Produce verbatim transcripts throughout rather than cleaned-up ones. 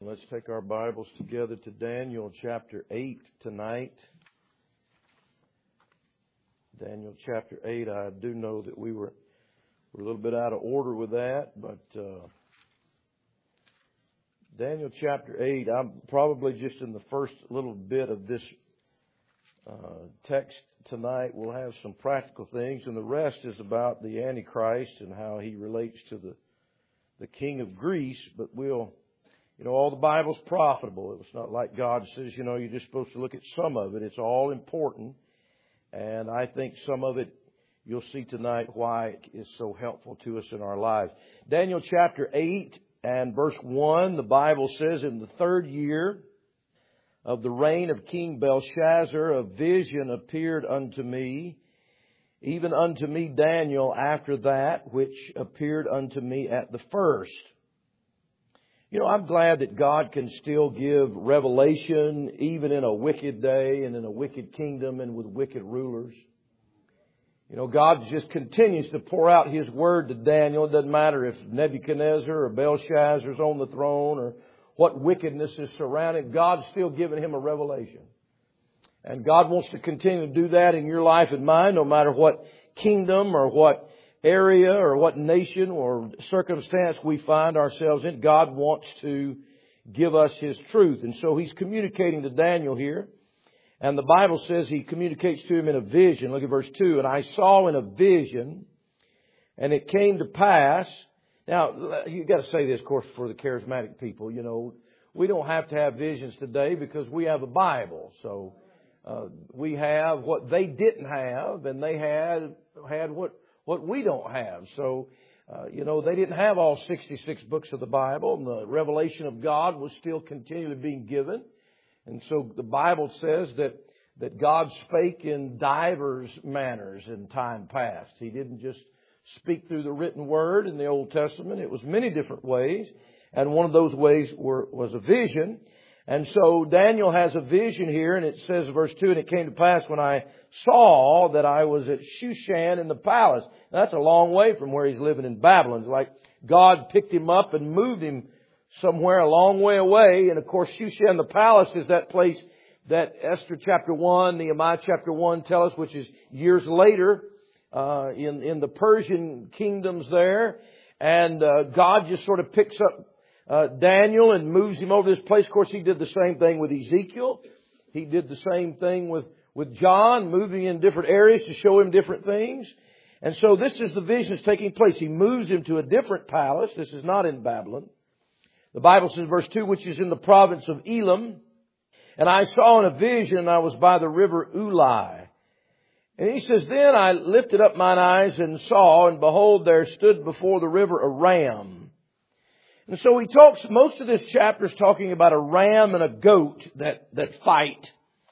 Let's take our Bibles together to Daniel chapter eight tonight. Daniel chapter eight. I do know that we were, were a little bit out of order with that, but uh, Daniel chapter eight, I'm probably just in the first little bit of this uh, text tonight. We'll have some practical things, and the rest is about the Antichrist and how he relates to the, the king of Greece, but we'll You know, all the Bible's profitable. It's not like God says, you know, you're just supposed to look at some of it. It's all important. And I think some of it, you'll see tonight why it is so helpful to us in our lives. Daniel chapter eight and verse one, the Bible says, in the third year of the reign of King Belshazzar, a vision appeared unto me, even unto me Daniel after that, which appeared unto me at the first. You know, I'm glad that God can still give revelation even in a wicked day and in a wicked kingdom and with wicked rulers. You know, God just continues to pour out His Word to Daniel. It doesn't matter if Nebuchadnezzar or Belshazzar's on the throne or what wickedness is surrounding. God's still giving him a revelation. And God wants to continue to do that in your life and mine, no matter what kingdom or what area or what nation or circumstance we find ourselves in. God wants to give us His truth. And so He's communicating to Daniel here. And the Bible says He communicates to him in a vision. Look at verse two. And I saw in a vision, and it came to pass. Now, you've got to say this, of course, for the charismatic people. You know, we don't have to have visions today because we have a Bible. So uh, we have what they didn't have, and they had had what What we don't have. So, uh, you know, they didn't have all sixty-six books of the Bible, and the revelation of God was still continually being given. And so the Bible says that, that God spake in divers manners in time past. He didn't just speak through the written word in the Old Testament. It was many different ways. And one of those ways were, was a vision. And so Daniel has a vision here, and it says, verse two, and it came to pass when I saw that I was at Shushan in the palace. Now, that's a long way from where he's living in Babylon. It's like God picked him up and moved him somewhere a long way away. And of course, Shushan, the palace, is that place that Esther chapter one, Nehemiah chapter one tell us, which is years later uh, in, in the Persian kingdoms there. And uh, God just sort of picks up Uh, Daniel and moves him over this place. Of course, He did the same thing with Ezekiel. He did the same thing with, with John, moving in different areas to show him different things. And so this is the vision that's taking place. He moves him to a different palace. This is not in Babylon. The Bible says, verse two, which is in the province of Elam. And I saw in a vision, and I was by the river Ulai. And he says, then I lifted up mine eyes and saw, and behold, there stood before the river a ram. And so he talks, most of this chapter is talking about a ram and a goat that, that fight.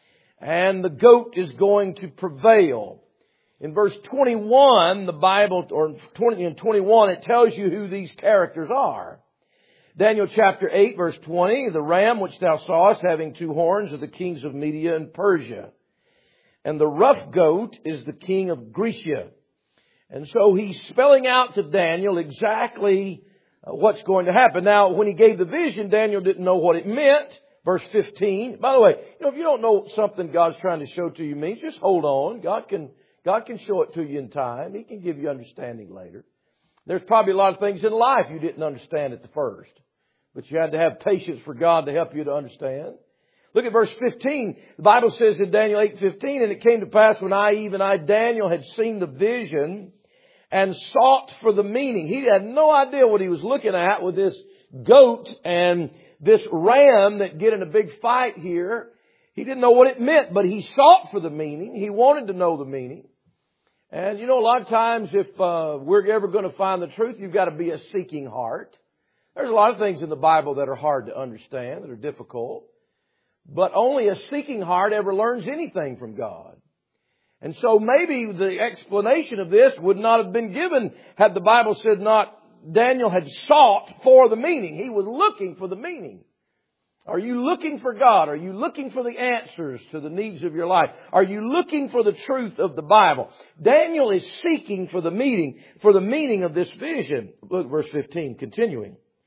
And the goat is going to prevail. In verse twenty-one, the Bible, or twenty and twenty-one, it tells you who these characters are. Daniel chapter eight, verse twenty, the ram which thou sawest having two horns are the kings of Media and Persia. And the rough goat is the king of Grecia. And so he's spelling out to Daniel exactly what's going to happen. Now, when he gave the vision, Daniel didn't know what it meant. Verse fifteen. By the way, you know, if you don't know something God's trying to show to you means, just hold on. God can, God can show it to you in time. He can give you understanding later. There's probably a lot of things in life you didn't understand at the first, but you had to have patience for God to help you to understand. Look at verse fifteen. The Bible says in Daniel eight fifteen, and it came to pass when I, even I, Daniel, had seen the vision and sought for the meaning. He had no idea what he was looking at with this goat and this ram that get in a big fight here. He didn't know what it meant, but he sought for the meaning. He wanted to know the meaning. And you know, a lot of times if uh, we're ever going to find the truth, you've got to be a seeking heart. There's a lot of things in the Bible that are hard to understand, that are difficult. But only a seeking heart ever learns anything from God. And so maybe the explanation of this would not have been given had the Bible said not Daniel had sought for the meaning. He was looking for the meaning. Are you looking for God? Are you looking for the answers to the needs of your life? Are you looking for the truth of the Bible? Daniel is seeking for the meaning, for the meaning of this vision. Look at verse fifteen, continuing.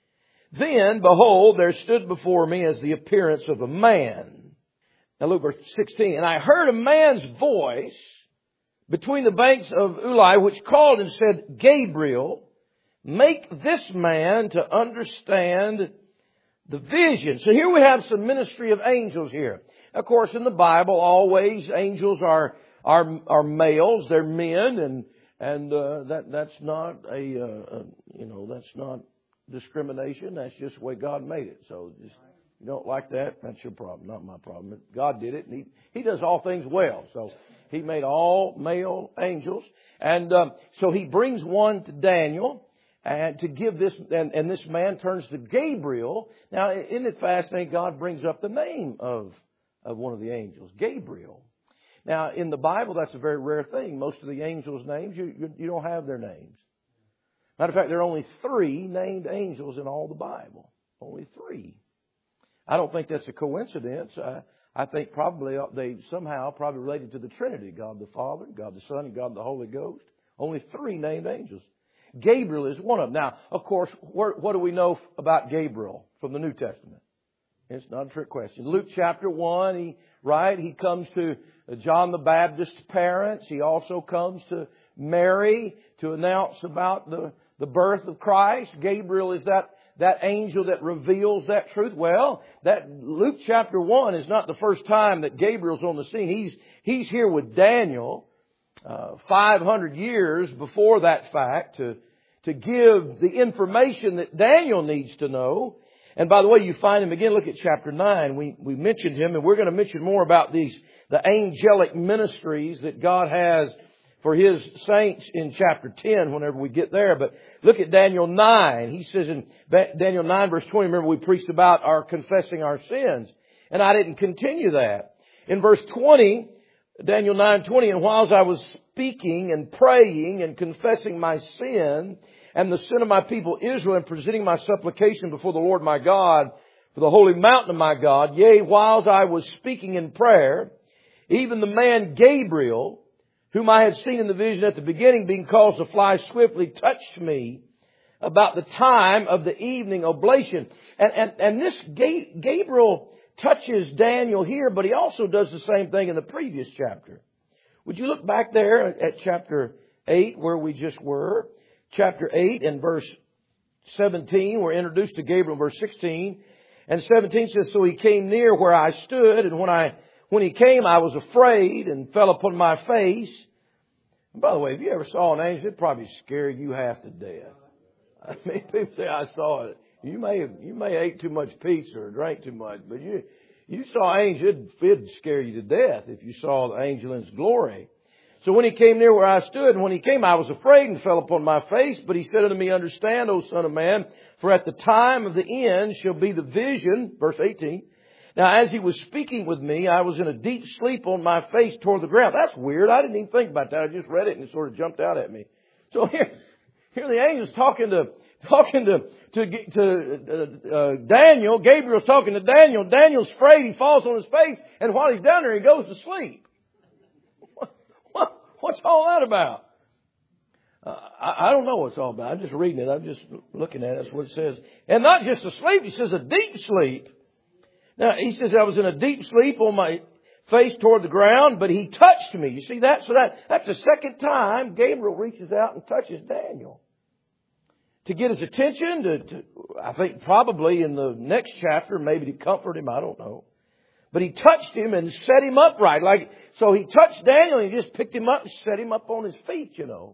Then, behold, there stood before me as the appearance of a man. Now look, verse sixteen. And I heard a man's voice between the banks of Ulai, which called and said, Gabriel, make this man to understand the vision. So here we have some ministry of angels here. Of course, in the Bible, always angels are are are males. They're men, and and uh, that that's not a, uh, a you know that's not discrimination. That's just the way God made it. So just, you don't like that, that's your problem, not my problem. God did it, and He He does all things well. So He made all male angels, and um, so He brings one to Daniel. And to give this, and, and this man turns to Gabriel. Now, isn't it fascinating? God brings up the name of, of one of the angels, Gabriel. Now, in the Bible, that's a very rare thing. Most of the angels' names, you, you, you don't have their names. Matter of fact, there are only three named angels in all the Bible. Only three. I don't think that's a coincidence. I, I think probably they somehow probably related to the Trinity, God the Father, God the Son, and God the Holy Ghost. Only three named angels. Gabriel is one of them. Now, of course, what do we know about Gabriel from the New Testament? It's not a trick question. Luke chapter one, he, right, he comes to John the Baptist's parents. He also comes to Mary to announce about the, the birth of Christ. Gabriel is that, that angel that reveals that truth. Well, that Luke chapter one is not the first time that Gabriel's on the scene. He's, he's here with Daniel. Uh, five hundred years before that fact to, to give the information that Daniel needs to know. And by the way, you find him again. Look at chapter nine. We, we mentioned him, and we're going to mention more about these, the angelic ministries that God has for His saints in chapter ten whenever we get there. But look at Daniel nine. He says in Daniel nine verse twenty, remember we preached about our confessing our sins. And I didn't continue that. In verse twenty, Daniel nine twenty, and whilst I was speaking and praying and confessing my sin and the sin of my people Israel and presenting my supplication before the Lord my God for the holy mountain of my God, yea, whilst I was speaking in prayer, even the man Gabriel, whom I had seen in the vision at the beginning, being caused to fly swiftly, touched me about the time of the evening oblation. And, and, and this Gabriel touches Daniel here, but he also does the same thing in the previous chapter. Would you look back there at chapter eight where we just were? Chapter eight and verse seventeen, we're introduced to Gabriel in verse sixteen. And seventeen says, so he came near where I stood, and when I when he came I was afraid and fell upon my face. And by the way, if you ever saw an angel, it'd probably scare you half to death. I mean, people say I saw it. You may have, you may have ate too much pizza or drank too much, but you, you saw an angel, it'd, it'd scare you to death if you saw the angel in his glory. So when he came near where I stood, and when he came, I was afraid and fell upon my face. But he said unto me, understand, O son of man, for at the time of the end shall be the vision, verse eighteen. Now as he was speaking with me, I was in a deep sleep on my face toward the ground. That's weird. I didn't even think about that. I just read it and it sort of jumped out at me. So here, here the angel's talking to, talking to, to, to uh, uh, Daniel. Gabriel's talking to Daniel. Daniel's afraid. He falls on his face. And while he's down there, he goes to sleep. What, what, what's all that about? Uh, I, I don't know what it's all about. I'm just reading it. I'm just looking at it. That's what it says. And not just a sleep. He says a deep sleep. Now, he says I was in a deep sleep on my face toward the ground, but he touched me. You see that? So that, that's the second time Gabriel reaches out and touches Daniel. To get his attention, to, to I think probably in the next chapter, maybe to comfort him, I don't know. But he touched him and set him upright. Like, so he touched Daniel and he just picked him up and set him up on his feet, you know.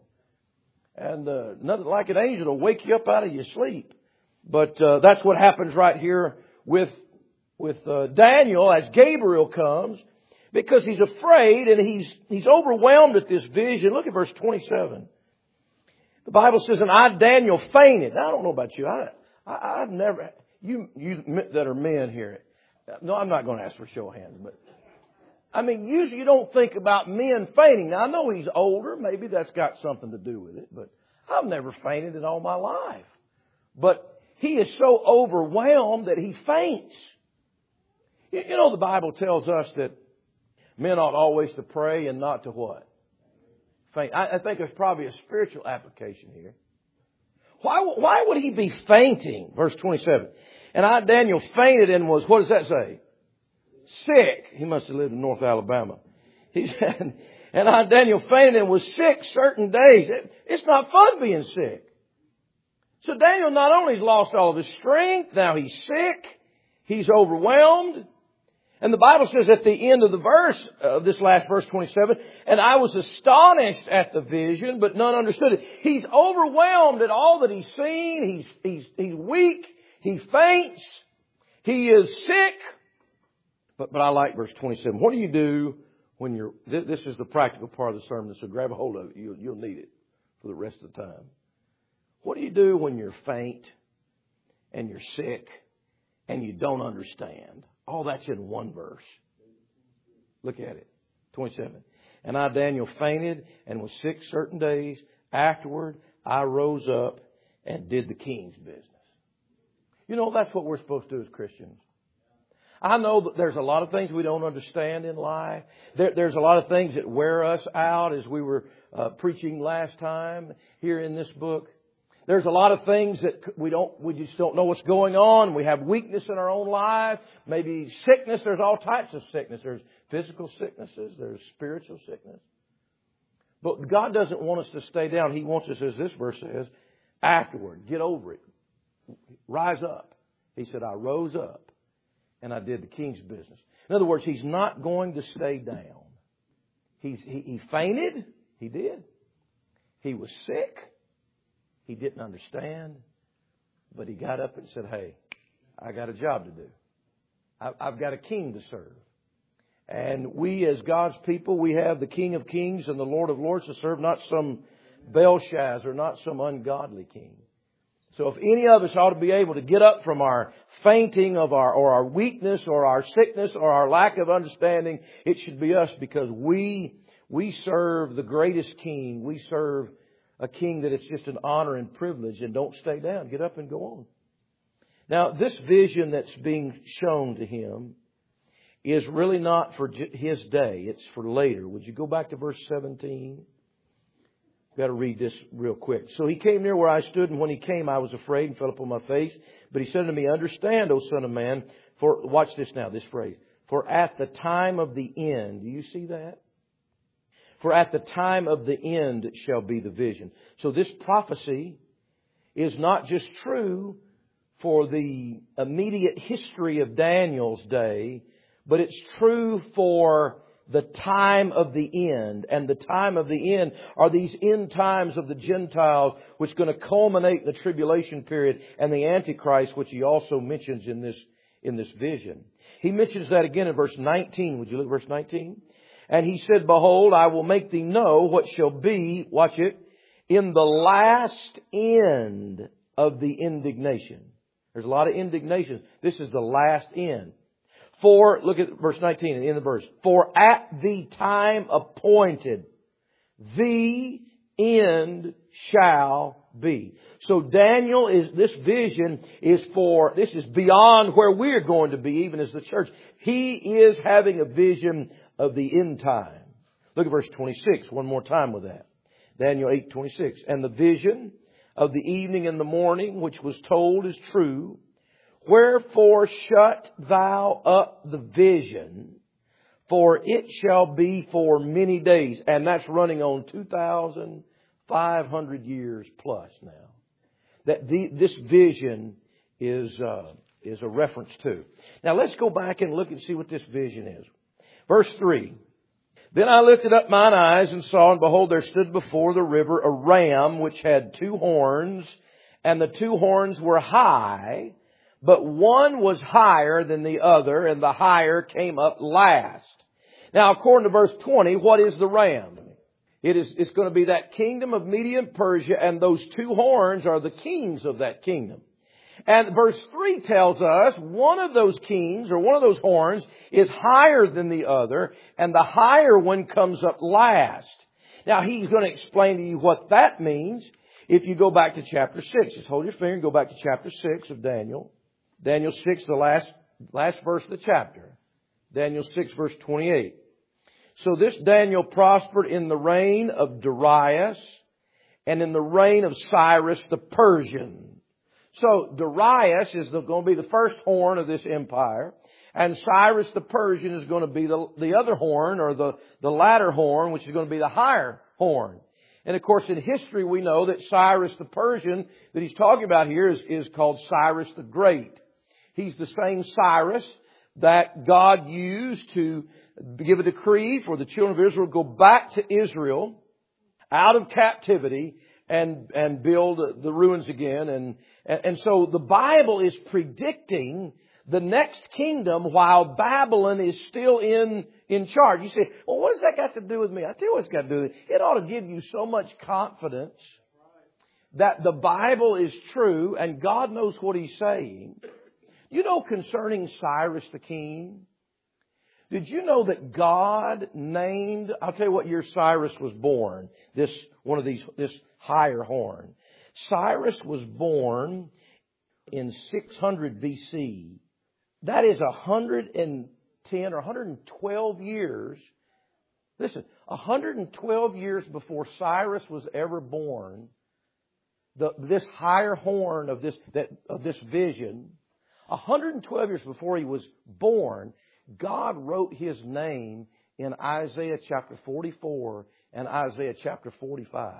And uh, nothing like an angel to wake you up out of your sleep. But uh, that's what happens right here with with uh, Daniel as Gabriel comes, because he's afraid and he's he's overwhelmed at this vision. Look at verse twenty-seven. The Bible says, and I, Daniel, fainted. Now, I don't know about you. I, I, I've never, you, you that are men here. No, I'm not going to ask for a show of hands, but I mean, usually you don't think about men fainting. Now, I know he's older. Maybe that's got something to do with it, but I've never fainted in all my life. But he is so overwhelmed that he faints. You know, the Bible tells us that men ought always to pray and not to what? Faint. I think there's probably a spiritual application here. Why, why would he be fainting? Verse twenty-seven. And I, Daniel, fainted and was, what does that say? Sick. He must have lived in North Alabama. He said, and I, Daniel, fainted and was sick certain days. It, it's not fun being sick. So Daniel not only has lost all of his strength, now he's sick. He's overwhelmed. And the Bible says at the end of the verse, uh, this last verse twenty-seven, and I was astonished at the vision, but none understood it. He's overwhelmed at all that he's seen. He's, he's, he's weak. He faints. He is sick. But, but I like verse twenty-seven. What do you do when you're, this is the practical part of the sermon, so grab a hold of it. You'll, you'll need it for the rest of the time. What do you do when you're faint and you're sick and you don't understand? All that's in one verse. Look at it. twenty-seven. And I, Daniel, fainted and was sick certain days. Afterward, I rose up and did the king's business. You know, that's what we're supposed to do as Christians. I know that there's a lot of things we don't understand in life. There, there's a lot of things that wear us out, as we were uh, preaching last time here in this book. There's a lot of things that we don't, we just don't know what's going on. We have weakness in our own life. Maybe sickness. There's all types of sickness. There's physical sicknesses. There's spiritual sickness. But God doesn't want us to stay down. He wants us, as this verse says, afterward, get over it. Rise up. He said, I rose up and I did the king's business. In other words, he's not going to stay down. He's, he, he fainted. He did. He was sick. He didn't understand, but he got up and said, hey, I got a job to do. I've got a king to serve. And we as God's people, we have the King of Kings and the Lord of Lords to serve, not some Belshazzar, not some ungodly king. So if any of us ought to be able to get up from our fainting of our, or our weakness or our sickness or our lack of understanding, it should be us, because we, we serve the greatest king. We serve a king that it's just an honor and privilege. And don't stay down. Get up and go on. Now, this vision that's being shown to him is really not for his day. It's for later. Would you go back to verse seventeen? I've got to read this real quick. So he came near where I stood, and when he came, I was afraid and fell upon my face. But he said to me, understand, O son of man, for, watch this now, this phrase, for at the time of the end, do you see that? For at the time of the end shall be the vision. So this prophecy is not just true for the immediate history of Daniel's day, but it's true for the time of the end. And the time of the end are these end times of the Gentiles, which are going to culminate in the tribulation period and the Antichrist, which he also mentions in this, in this vision. He mentions that again in verse nineteen. Would you look at verse nineteen? And he said, behold, I will make thee know what shall be, watch it, in the last end of the indignation. There's a lot of indignation. This is the last end. For, look at verse nineteen, at the end of the verse. For at the time appointed, the end shall be. So Daniel is, this vision is for, this is beyond where we're going to be, even as the church. He is having a vision of the end time. Look at verse twenty-six, one more time with that. Daniel eight twenty-six. And the vision of the evening and the morning, which was told, is true. Wherefore shut thou up the vision, for it shall be for many days. And that's running on two thousand five hundred years plus now. That the, this vision is, uh, is a reference to. Now let's go back and look and see what this vision is. Verse three. Then I lifted up mine eyes and saw, and behold, there stood before the river a ram which had two horns, and the two horns were high, but one was higher than the other, and the higher came up last. Now, according to verse twenty, what is the ram? It is, it's going to be that kingdom of Media and Persia, and those two horns are the kings of that kingdom. And verse three tells us one of those kings, or one of those horns, is higher than the other, and the higher one comes up last. Now, he's going to explain to you what that means if you go back to chapter six. Just hold your finger and go back to chapter six of Daniel. Daniel six, the last, last verse of the chapter. Daniel six, verse twenty-eight. So this Daniel prospered in the reign of Darius, and in the reign of Cyrus the Persian. So Darius is the, going to be the first horn of this empire. And Cyrus the Persian is going to be the, the other horn, or the, the latter horn, which is going to be the higher horn. And of course, in history, we know that Cyrus the Persian that he's talking about here is, is called Cyrus the Great. He's the same Cyrus that God used to give a decree for the children of Israel to go back to Israel out of captivity and, and build the ruins again. And, and so the Bible is predicting the next kingdom while Babylon is still in, in charge. You say, well, what does that got to do with me? I tell you what it's got to do with it. It ought to give you so much confidence that the Bible is true and God knows what He's saying. You know, concerning Cyrus the king, did you know that God named, I'll tell you what year Cyrus was born, this, one of these, this higher horn. Cyrus was born in six hundred B C. That is one hundred ten or one hundred twelve years. Listen, one hundred twelve years before Cyrus was ever born, the, this higher horn of this, that, of this vision, one hundred twelve years before he was born, God wrote His name in Isaiah chapter forty-four and Isaiah chapter forty-five.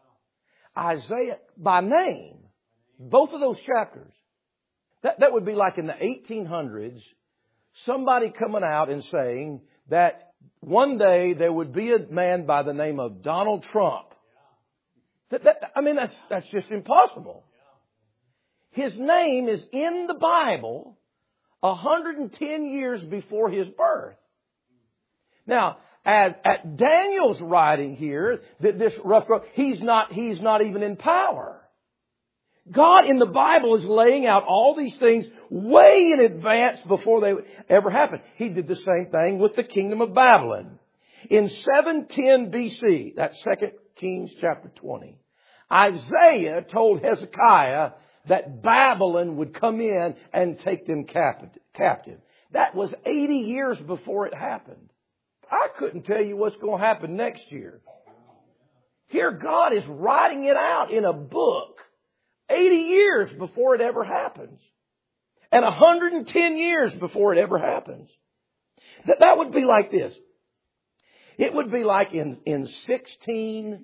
Isaiah by name. Both of those chapters. That, that would be like in the eighteen hundreds, somebody coming out and saying that one day there would be a man by the name of Donald Trump. That, that, I mean, that's, that's just impossible. His name is in the Bible one hundred ten years before his birth. Now, as, at Daniel's writing here, that this rough growth, he's not, he's not even in power. God in the Bible is laying out all these things way in advance before they ever happened. He did the same thing with the kingdom of Babylon. In seven ten B C, that's Second Kings chapter twenty, Isaiah told Hezekiah that Babylon would come in and take them captive. That was eighty years before it happened. I couldn't tell you what's going to happen next year. Here God is writing it out in a book eighty years before it ever happens. And one hundred ten years before it ever happens. That, that would be like this. It would be like in, in sixteen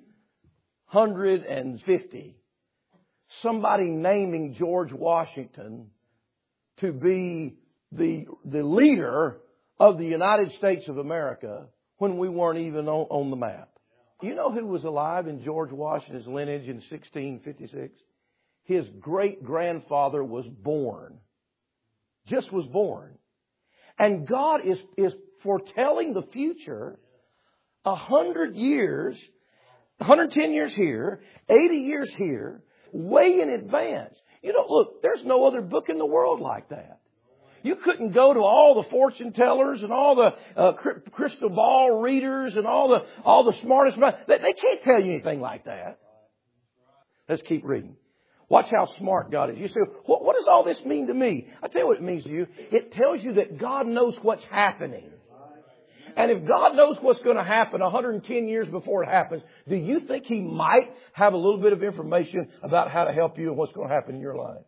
fifty, somebody naming George Washington to be the, the leader of the United States of America when we weren't even on, on the map. You know who was alive in George Washington's lineage in sixteen fifty-six? His great-grandfather was born. Just was born. And God is, is foretelling the future a hundred years, one hundred ten years here, eighty years here, way in advance. You know, look, there's no other book in the world like that. You couldn't go to all the fortune tellers and all the uh, crystal ball readers and all the all the smartest minds. They, they can't tell you anything like that. Let's keep reading. Watch how smart God is. You say, what, what does all this mean to me? I tell you what it means to you. It tells you that God knows what's happening. And if God knows what's going to happen one hundred ten years before it happens, do you think He might have a little bit of information about how to help you and what's going to happen in your life?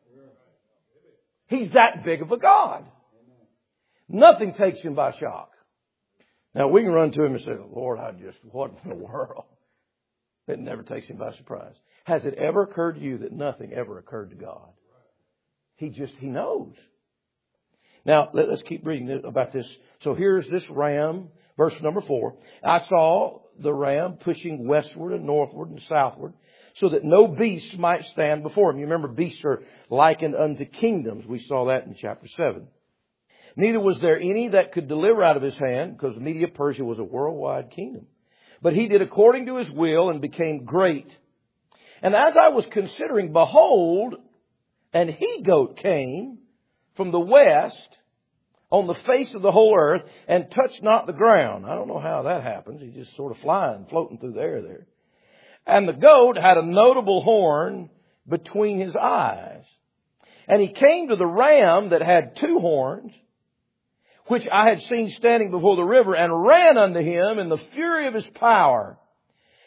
He's that big of a God. Nothing takes Him by shock. Now we can run to Him and say, Lord, I just, what in the world? It never takes Him by surprise. Has it ever occurred to you that nothing ever occurred to God? He just, He knows. Now, let, let's keep reading about this. So here's this ram, verse number four. I saw the ram pushing westward and northward and southward, so that no beast might stand before him. You remember beasts are likened unto kingdoms. We saw that in chapter seven. Neither was there any that could deliver out of his hand, because the Media Persia was a worldwide kingdom. But he did according to his will and became great. And as I was considering, behold, an he-goat came from the west on the face of the whole earth and touched not the ground. I don't know how that happens. He's just sort of flying, floating through the air there. And the goat had a notable horn between his eyes. And he came to the ram that had two horns, which I had seen standing before the river, and ran unto him in the fury of his power,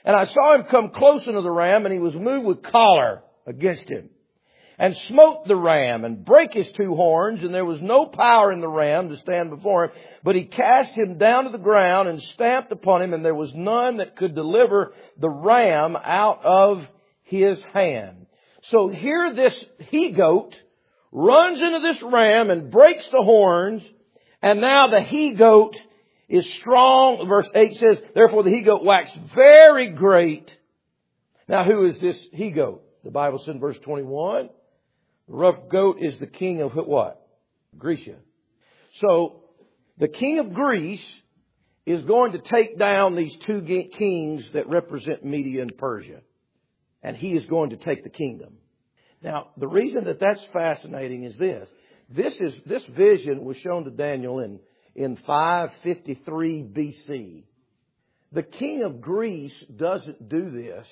And I saw him come close unto the ram, and he was moved with choler against him, and smote the ram, and brake his two horns, and there was no power in the ram to stand before him. But he cast him down to the ground, and stamped upon him, and there was none that could deliver the ram out of his hand. So here this he-goat runs into this ram and breaks the horns, and now the he-goat is strong. Verse eight says, therefore the he-goat waxed very great. Now who is this he-goat? The Bible says in verse twenty-one, the rough goat is the king of what? Grecia. So the king of Greece is going to take down these two kings that represent Media and Persia. And he is going to take the kingdom. Now, the reason that that's fascinating is this. This is, this vision was shown to Daniel in, in five fifty-three B C. The king of Greece doesn't do this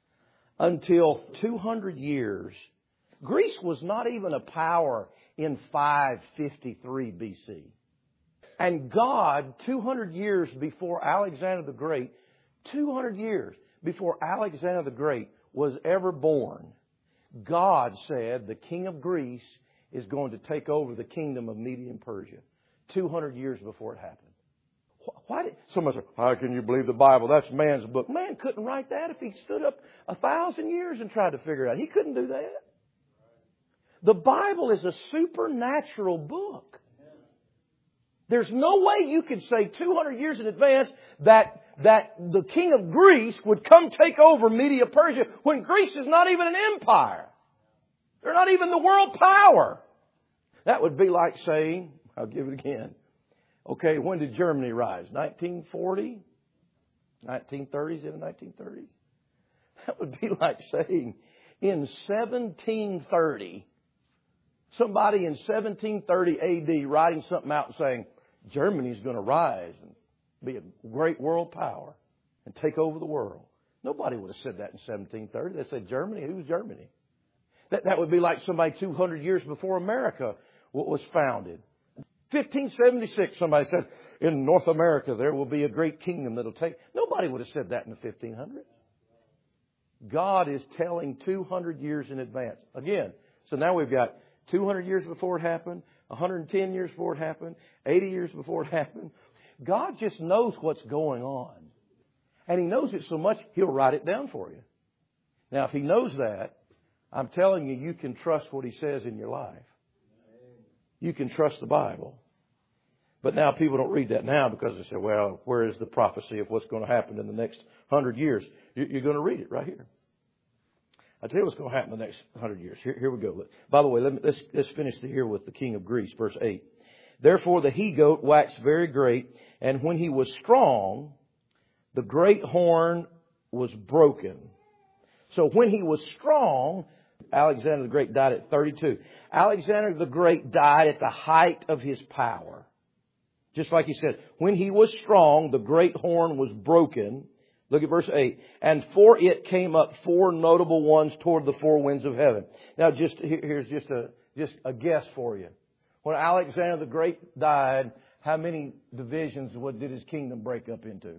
until two hundred years. Greece was not even a power in five fifty-three B C. And God, two hundred years before Alexander the Great, two hundred years before Alexander the Great was ever born, God said the king of Greece is going to take over the kingdom of Media and Persia. two hundred years before it happened. Why did somebody say, how can you believe the Bible? That's man's book. Man couldn't write that if he stood up a thousand years and tried to figure it out. He couldn't do that. The Bible is a supernatural book. There's no way you could say two hundred years in advance that, that the king of Greece would come take over Media Persia when Greece is not even an empire. They're not even the world power. That would be like saying, I'll give it again. Okay, when did Germany rise? nineteen forty? nineteen thirties, in the nineteen thirties? That would be like saying in seventeen thirty, somebody in seventeen thirty A D writing something out and saying, Germany's going to rise and be a great world power and take over the world. Nobody would have said that in seventeen thirty. They said, Germany? Who's Germany? That, that would be like somebody two hundred years before America was founded. fifteen seventy-six, somebody said, in North America there will be a great kingdom that'll take... Nobody would have said that in the fifteen hundreds. God is telling two hundred years in advance. Again, so now we've got two hundred years before it happened, one hundred ten years before it happened, eighty years before it happened. God just knows what's going on. And He knows it so much, He'll write it down for you. Now, if He knows that, I'm telling you, you can trust what He says in your life. You can trust the Bible. But now people don't read that now because they say, well, where is the prophecy of what's going to happen in the next hundred years? You're going to read it right here. I'll tell you what's going to happen in the next hundred years. Here, here we go. By the way, let me, let's, let's finish here with the king of Greece, verse eight. Therefore the he-goat waxed very great, and when he was strong, the great horn was broken. So when he was strong, Alexander the Great died at thirty-two. Alexander the Great died at the height of his power. Just like he said, when he was strong, the great horn was broken. Look at verse eight. And for it came up four notable ones toward the four winds of heaven. Now, just here's just a just a guess for you. When Alexander the Great died, how many divisions what did his kingdom break up into?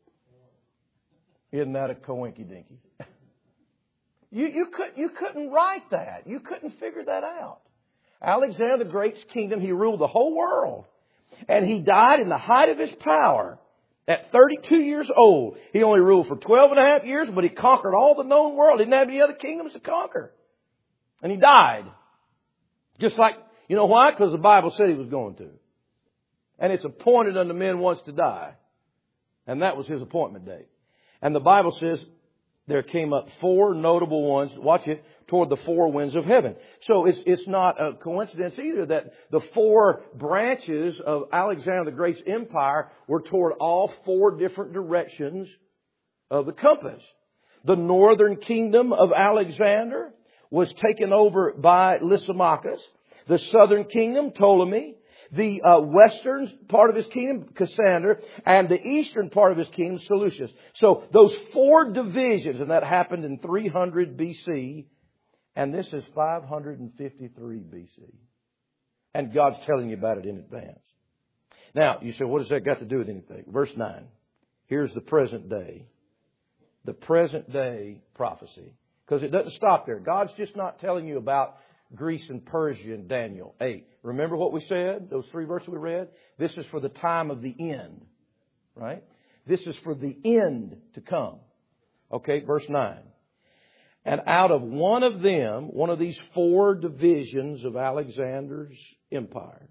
Isn't that a coinky-dinky? You, you, could, you couldn't write that. You couldn't figure that out. Alexander the Great's kingdom, he ruled the whole world. And he died in the height of his power at thirty-two years old. He only ruled for twelve and a half years, but he conquered all the known world. He didn't have any other kingdoms to conquer. And he died. Just like, you know why? Because the Bible said he was going to. And it's appointed unto men once to die. And that was his appointment date. And the Bible says there came up four notable ones, watch it, toward the four winds of heaven. So it's, it's not a coincidence either that the four branches of Alexander the Great's empire were toward all four different directions of the compass. The northern kingdom of Alexander was taken over by Lysimachus. The southern kingdom, Ptolemy. The uh, western part of his kingdom, Cassander, and the eastern part of his kingdom, Seleucus. So those four divisions, and that happened in three hundred B C, and this is five hundred fifty-three B C. And God's telling you about it in advance. Now, you say, what has that got to do with anything? Verse nine. Here's the present day. the present day prophecy. Because it doesn't stop there. God's just not telling you about Greece and Persia in Daniel eight. Remember what we said? Those three verses we read? This is for the time of the end. Right? This is for the end to come. Okay, verse nine. And out of one of them, one of these four divisions of Alexander's empire,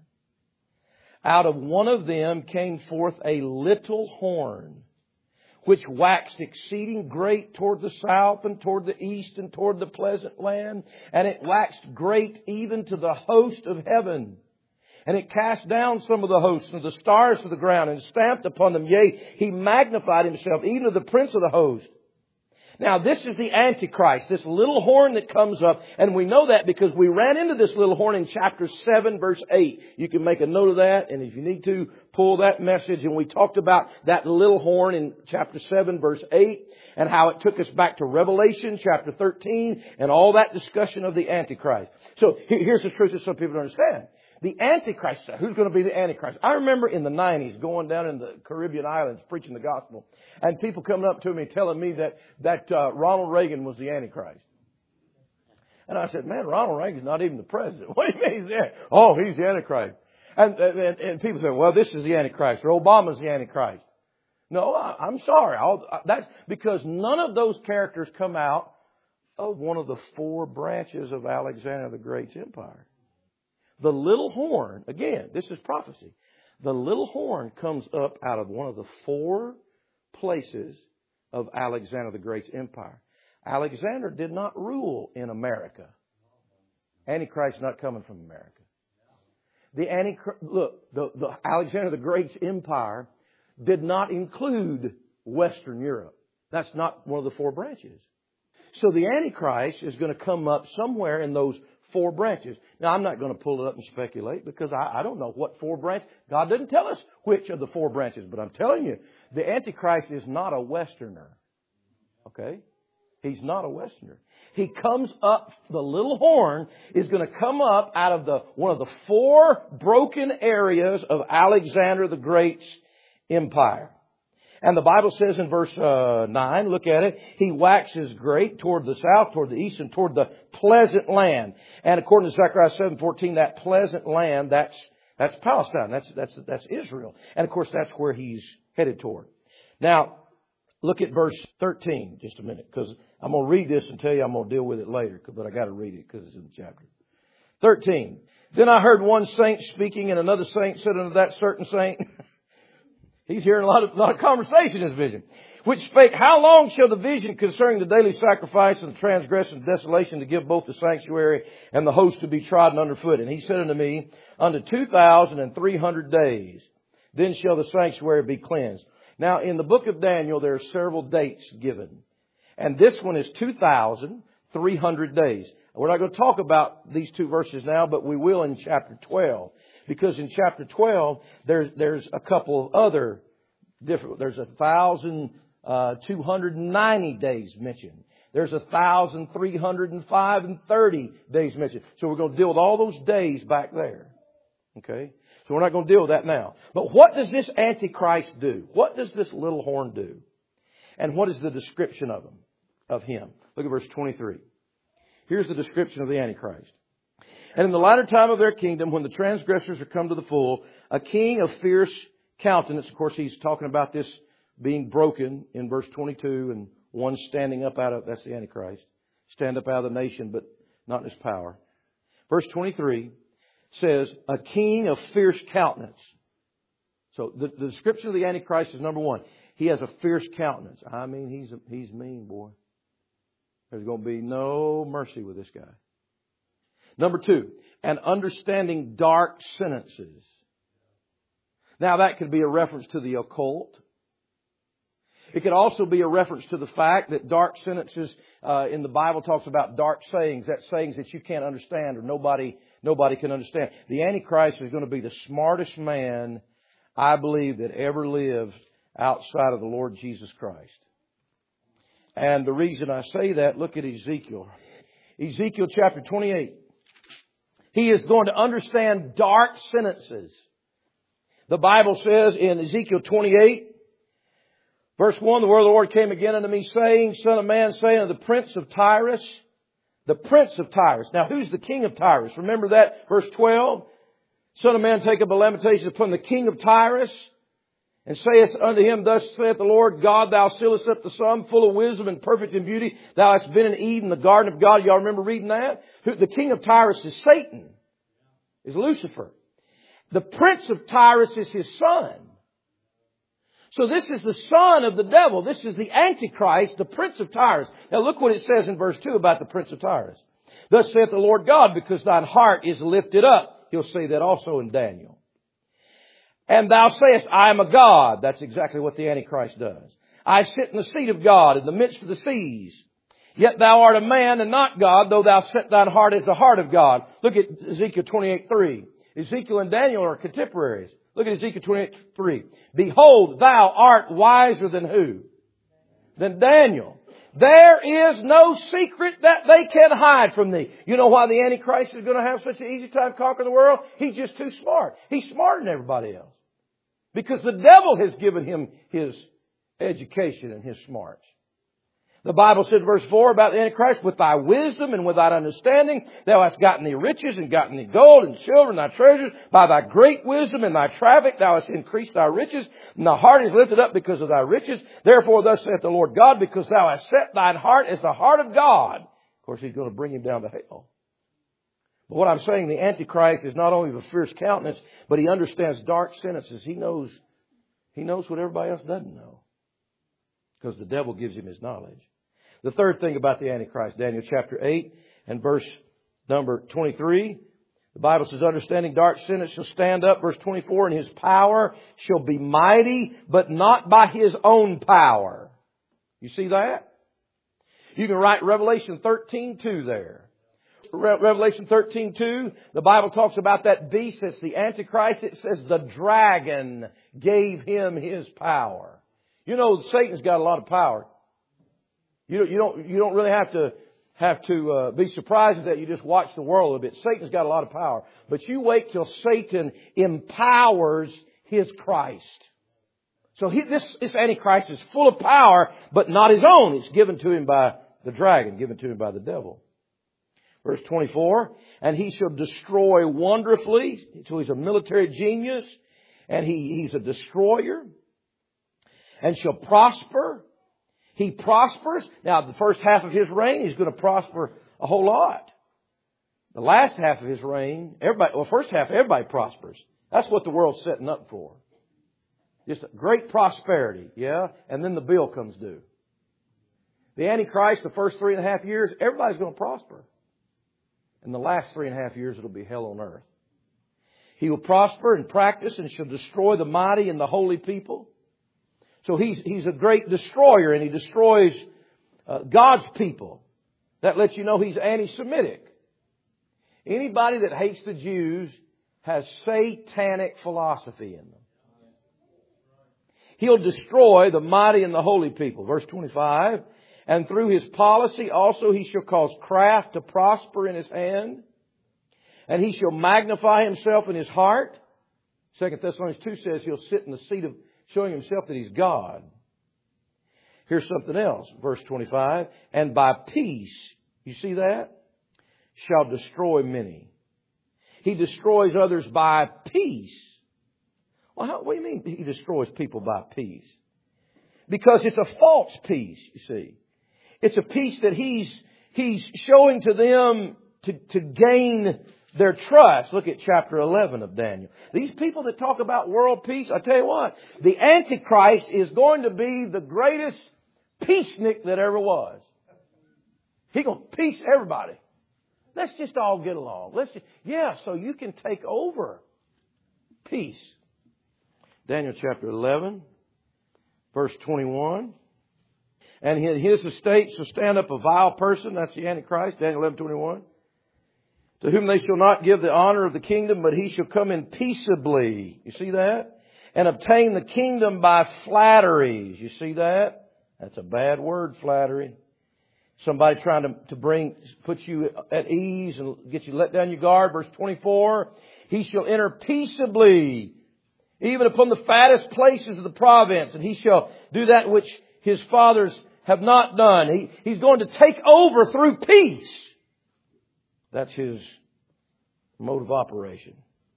out of one of them came forth a little horn, which waxed exceeding great toward the south and toward the east and toward the pleasant land. And it waxed great even to the host of heaven. And it cast down some of the hosts and the stars to the ground and stamped upon them. Yea, he magnified himself, even to the prince of the host. Now, this is the Antichrist, this little horn that comes up. And we know that because we ran into this little horn in chapter seven, verse eight. You can make a note of that. And if you need to, pull that message. And we talked about that little horn in chapter seven, verse eight. And how it took us back to Revelation chapter thirteen. And all that discussion of the Antichrist. So here's the truth that some people don't understand. The Antichrist, who's going to be the Antichrist? I remember in the nineties going down in the Caribbean islands preaching the gospel. And people coming up to me telling me that, that uh, Ronald Reagan was the Antichrist. And I said, man, Ronald Reagan's not even the president. What do you mean he's the Antichrist? Oh, he's the Antichrist. And, and, and people say, well, this is the Antichrist. Or Obama's the Antichrist. No, I, I'm sorry. I'll, that's because none of those characters come out of one of the four branches of Alexander the Great's empire. The little horn, again, this is prophecy. The little horn comes up out of one of the four places of Alexander the Great's empire. Alexander did not rule in America. Antichrist's not coming from America. The Antichrist, look, the, the Alexander the Great's empire did not include Western Europe. That's not one of the four branches. So the Antichrist is going to come up somewhere in those four branches. Now, I'm not going to pull it up and speculate because I, I don't know what four branches. God didn't tell us which of the four branches, but I'm telling you, the Antichrist is not a Westerner. Okay? He's not a Westerner. He comes up, the little horn is going to come up out of the one of the four broken areas of Alexander the Great's empire. And the Bible says in verse uh, nine, look at it, he waxes great toward the south, toward the east, and toward the pleasant land. And according to Zechariah seven fourteen, that pleasant land, that's that's Palestine. That's that's that's Israel. And of course, that's where he's headed toward. Now, look at verse thirteen just a minute, because I'm going to read this and tell you I'm going to deal with it later, but I got to read it because it's in the chapter. thirteen. Then I heard one saint speaking, and another saint said unto that certain saint, he's hearing a lot of, lot of conversation in his vision. Which spake, how long shall the vision concerning the daily sacrifice and the transgression and desolation to give both the sanctuary and the host to be trodden underfoot? And he said unto me, unto two thousand and three hundred days, then shall the sanctuary be cleansed. Now in the book of Daniel there are several dates given. And this one is two thousand three hundred days. We're not going to talk about these two verses now, but we will in chapter twelve. Because in chapter twelve, there's there's a couple of other different. There's a thousand uh, two hundred and ninety days mentioned. There's a thousand three hundred and five and thirty days mentioned. So we're going to deal with all those days back there. Okay, so we're not going to deal with that now. But what does this Antichrist do? What does this little horn do? And what is the description of him? Of him? Look at verse twenty-three. Here's the description of the Antichrist. And in the latter time of their kingdom, when the transgressors are come to the full, a king of fierce countenance. Of course, he's talking about this being broken in verse twenty-two, and one standing up out of, that's the Antichrist, stand up out of the nation, but not in his power. Verse twenty-three says, a king of fierce countenance. So the, the description of the Antichrist is number one. He has a fierce countenance. I mean, he's he's mean, boy. There's going to be no mercy with this guy. Number two, and understanding dark sentences. Now that could be a reference to the occult. It could also be a reference to the fact that dark sentences uh, in the Bible talks about dark sayings. That's sayings that you can't understand or nobody nobody can understand. The Antichrist is going to be the smartest man, I believe, that ever lived outside of the Lord Jesus Christ. And the reason I say that, look at Ezekiel. Ezekiel chapter twenty-eight. He is going to understand dark sentences. The Bible says in Ezekiel twenty-eight, Verse one, the word of the Lord came again unto me, saying, Son of man, saying unto the prince of Tyrus, the prince of Tyrus. Now, who's the king of Tyrus? Remember that? Verse twelve. Son of man, take up a lamentation upon the king of Tyrus, and saith unto him, Thus saith the Lord God, Thou sealest up the sum, full of wisdom and perfect in beauty. Thou hast been in Eden, the garden of God. Y'all remember reading that? The king of Tyrus is Satan, is Lucifer. The prince of Tyrus is his son. So this is the son of the devil. This is the Antichrist, the prince of Tyrus. Now look what it says in verse two about the prince of Tyrus. Thus saith the Lord God, because thine heart is lifted up. He'll say that also in Daniel. And thou sayest, I am a God. That's exactly what the Antichrist does. I sit in the seat of God in the midst of the seas. Yet thou art a man and not God, though thou set thine heart as the heart of God. Look at Ezekiel twenty-eight three. Ezekiel and Daniel are contemporaries. Look at Ezekiel twenty-eight three. Behold, thou art wiser than who? Than Daniel. There is no secret that they can hide from thee. You know why the Antichrist is going to have such an easy time conquering the world? He's just too smart. He's smarter than everybody else. Because the devil has given him his education and his smarts. The Bible said in verse four about the Antichrist, with thy wisdom and with thy understanding, thou hast gotten thee riches and gotten thee gold and silver and thy treasures. By thy great wisdom and thy traffic, thou hast increased thy riches, and thy heart is lifted up because of thy riches. Therefore, thus saith the Lord God, because thou hast set thine heart as the heart of God. Of course, he's going to bring him down to hell. But what I'm saying, the Antichrist is not only of a fierce countenance, but he understands dark sentences. He knows, he knows what everybody else doesn't know. Because the devil gives him his knowledge. The third thing about the Antichrist, Daniel chapter eight and verse number twenty-three. The Bible says, understanding dark sentence shall stand up. Verse twenty-four, and his power shall be mighty, but not by his own power. You see that? You can write Revelation thirteen two there. Re- Revelation thirteen two, the Bible talks about that beast that's the Antichrist. It says the dragon gave him his power. You know, Satan's got a lot of power. You don't, you don't, you don't really have to, have to, uh, be surprised at that. You just watch the world a little bit. Satan's got a lot of power. But you wait till Satan empowers his Christ. So he, this, this Antichrist is full of power, but not his own. It's given to him by the dragon, given to him by the devil. Verse twenty-four, and he shall destroy wonderfully. So he's a military genius, and he, he's a destroyer, and shall prosper. He prospers. Now, the first half of his reign, he's going to prosper a whole lot. The last half of his reign, everybody, well, first half, everybody prospers. That's what the world's setting up for. Just great prosperity, yeah? And then the bill comes due. The Antichrist, the first three and a half years, everybody's going to prosper. In the last three and a half years, it'll be hell on earth. He will prosper and practice and shall destroy the mighty and the holy people. So he's, he's a great destroyer, and he destroys uh, God's people. That lets you know he's anti-Semitic. Anybody that hates the Jews has satanic philosophy in them. He'll destroy the mighty and the holy people. Verse twenty-five, and through his policy also he shall cause craft to prosper in his hand, and he shall magnify himself in his heart. Second Thessalonians two says he'll sit in the seat of showing himself that he's God. Here's something else. Verse twenty-five. And by peace, you see that? Shall destroy many. He destroys others by peace. Well, how, what do you mean he destroys people by peace? Because it's a false peace, you see. It's a peace that he's, he's showing to them to, to gain their trust. Look at chapter eleven of Daniel. These people that talk about world peace, I tell you what, the Antichrist is going to be the greatest peacenik that ever was. He's going to peace everybody. Let's just all get along. Let's just, yeah, so you can take over peace. Daniel chapter eleven, verse twenty-one. And in his estate shall stand up a vile person. That's the Antichrist. Daniel eleven twenty-one. To whom they shall not give the honor of the kingdom, but he shall come in peaceably. You see that? And obtain the kingdom by flatteries. You see that? That's a bad word, flattery. Somebody trying to, to bring, put you at ease and get you let down your guard. Verse twenty-four. He shall enter peaceably even upon the fattest places of the province, and he shall do that which his fathers have not done. He, he's going to take over through peace. That's his mode of operation.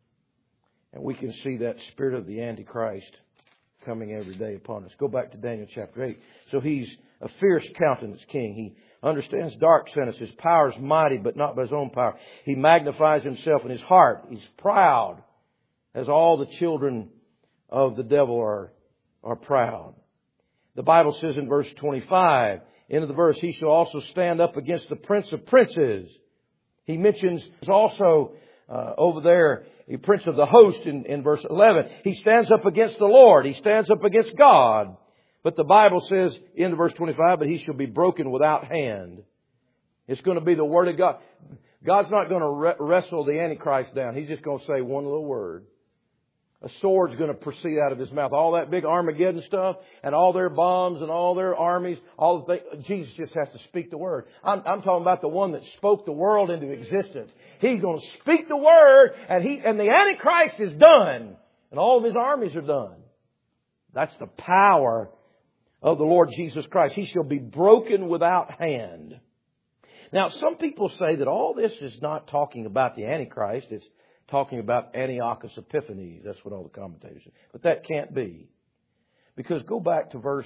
And we can see that spirit of the Antichrist coming every day upon us. Go back to Daniel chapter eight. So he's a fierce countenance king. He understands dark sentences. His power is mighty, but not by his own power. He magnifies himself in his heart. He's proud, as all the children of the devil are, are proud. The Bible says in verse twenty-five, end of the verse, he shall also stand up against the prince of princes. He mentions also uh, over there, the prince of the host in, in verse eleven. He stands up against the Lord. He stands up against God. But the Bible says in verse twenty-five, but he shall be broken without hand. It's going to be the Word of God. God's not going to re- wrestle the Antichrist down. He's just going to say one little word. A sword's going to proceed out of his mouth. All that big Armageddon stuff and all their bombs and all their armies, all the things, Jesus just has to speak the word. I'm, I'm talking about the one that spoke the world into existence. He's going to speak the word, and he and the Antichrist is done, and all of his armies are done. That's the power of the Lord Jesus Christ. He shall be broken without hand. Now, some people say that all this is not talking about the Antichrist. It's talking about Antiochus Epiphanes. That's what all the commentators say. But that can't be. Because go back to verse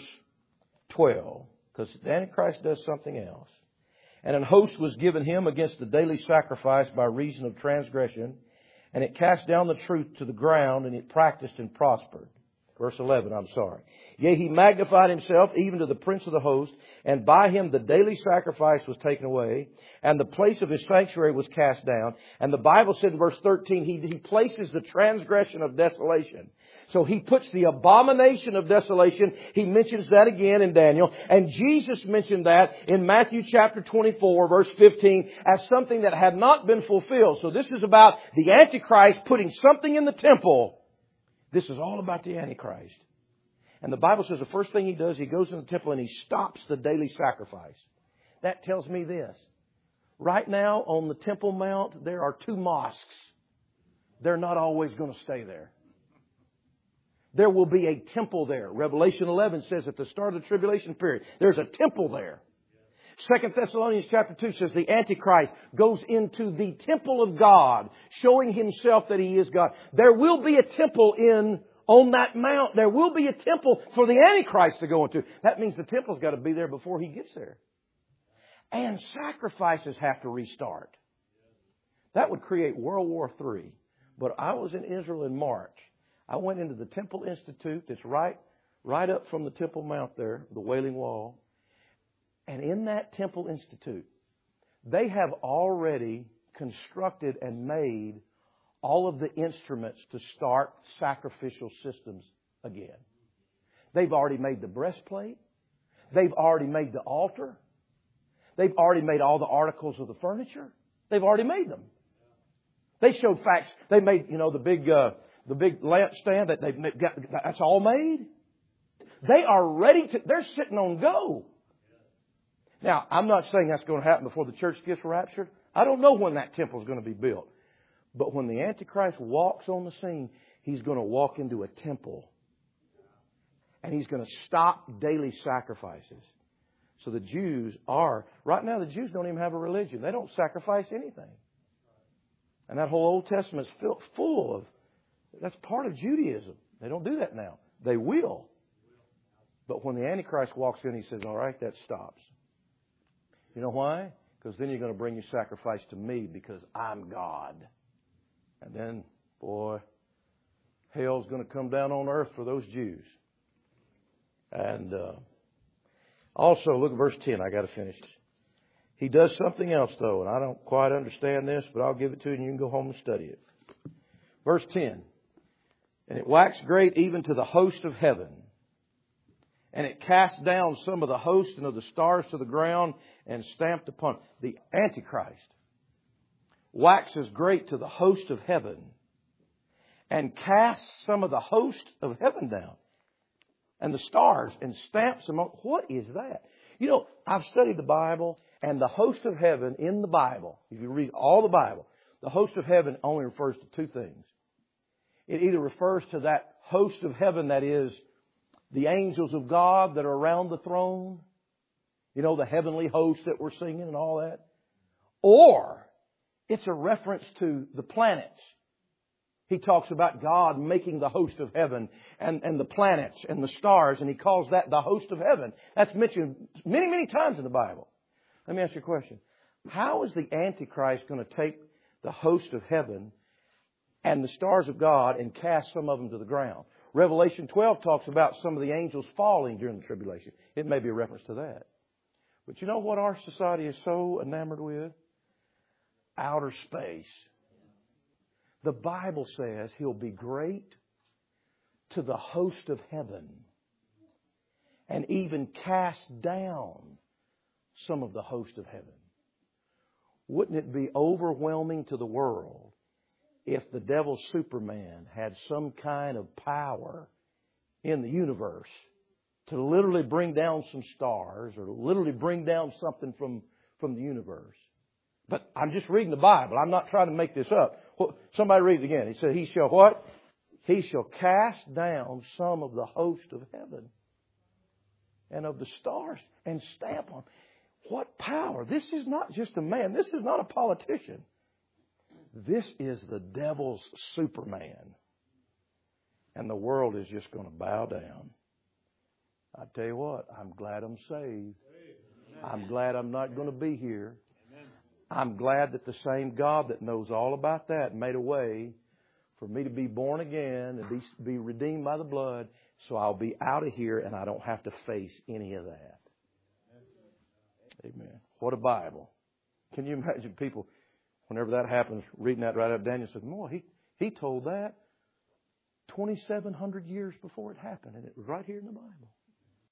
twelve. Because the Antichrist does something else. And an host was given him against the daily sacrifice by reason of transgression. And it cast down the truth to the ground, and it practiced and prospered. Verse eleven, I'm sorry. Yea, he magnified himself even to the prince of the host, and by him the daily sacrifice was taken away, and the place of his sanctuary was cast down. And the Bible said in verse thirteen, he, he places the transgression of desolation. So he puts the abomination of desolation. He mentions that again in Daniel. And Jesus mentioned that in Matthew chapter twenty-four, verse fifteen, as something that had not been fulfilled. So this is about the Antichrist putting something in the temple. This is all about the Antichrist. And the Bible says the first thing he does, he goes in the temple and he stops the daily sacrifice. That tells me this. Right now on the Temple Mount, there are two mosques. They're not always going to stay there. There will be a temple there. Revelation eleven says at the start of the tribulation period, there's a temple there. Second Thessalonians chapter two says the Antichrist goes into the temple of God, showing himself that he is God. There will be a temple in on that mount. There will be a temple for the Antichrist to go into. That means the temple's got to be there before he gets there. And sacrifices have to restart. That would create World War Three. But I was in Israel in March. I went into the Temple Institute that's right, right up from the Temple Mount there, the Wailing Wall. And in that Temple Institute, they have already constructed and made all of the instruments to start sacrificial systems again. They've already made the breastplate. They've already made the altar. They've already made all the articles of the furniture. They've already made them. They showed facts. They made, you know, the big, uh, the big lampstand that they've got. That's all made. They are ready to. They're sitting on go. Now, I'm not saying that's going to happen before the church gets raptured. I don't know when that temple is going to be built. But when the Antichrist walks on the scene, he's going to walk into a temple. And he's going to stop daily sacrifices. So the Jews are, right now the Jews don't even have a religion. They don't sacrifice anything. And that whole Old Testament is full of, that's part of Judaism. They don't do that now. They will. But when the Antichrist walks in, he says, all right, that stops. You know why? Because then you're going to bring your sacrifice to me because I'm God. And then, boy, hell's going to come down on earth for those Jews. And uh, also, look at verse ten. I got to finish this. He does something else, though, and I don't quite understand this, but I'll give it to you and you can go home and study it. Verse ten. And it waxed great even to the host of heaven. And it cast down some of the host and of the stars to the ground and stamped upon the Antichrist. Waxes great to the host of heaven and casts some of the host of heaven down and the stars and stamps them on. What is that? You know, I've studied the Bible, and the host of heaven in the Bible, if you read all the Bible, the host of heaven only refers to two things. It either refers to that host of heaven, that is, the angels of God that are around the throne. You know, the heavenly host that we're singing and all that. Or it's a reference to the planets. He talks about God making the host of heaven and, and the planets and the stars, and He calls that the host of heaven. That's mentioned many, many times in the Bible. Let me ask you a question. How is the Antichrist going to take the host of heaven and the stars of God and cast some of them to the ground? Revelation twelve talks about some of the angels falling during the tribulation. It may be a reference to that. But you know what our society is so enamored with? Outer space. The Bible says He'll be great to the host of heaven and even cast down some of the host of heaven. Wouldn't it be overwhelming to the world if the devil's Superman had some kind of power in the universe to literally bring down some stars or literally bring down something from, from the universe? But I'm just reading the Bible. I'm not trying to make this up. Well, somebody read it again. He said, He shall what? He shall cast down some of the host of heaven and of the stars and stamp on. What power? This is not just a man. This is not a politician. This is the devil's Superman. And the world is just going to bow down. I tell you what, I'm glad I'm saved. I'm glad I'm not going to be here. I'm glad that the same God that knows all about that made a way for me to be born again and be, be redeemed by the blood, so I'll be out of here and I don't have to face any of that. Amen. What a Bible. Can you imagine people, whenever that happens, reading that right out of Daniel, said, "Boy, he, he told that twenty-seven hundred years before it happened, and it was right here in the Bible."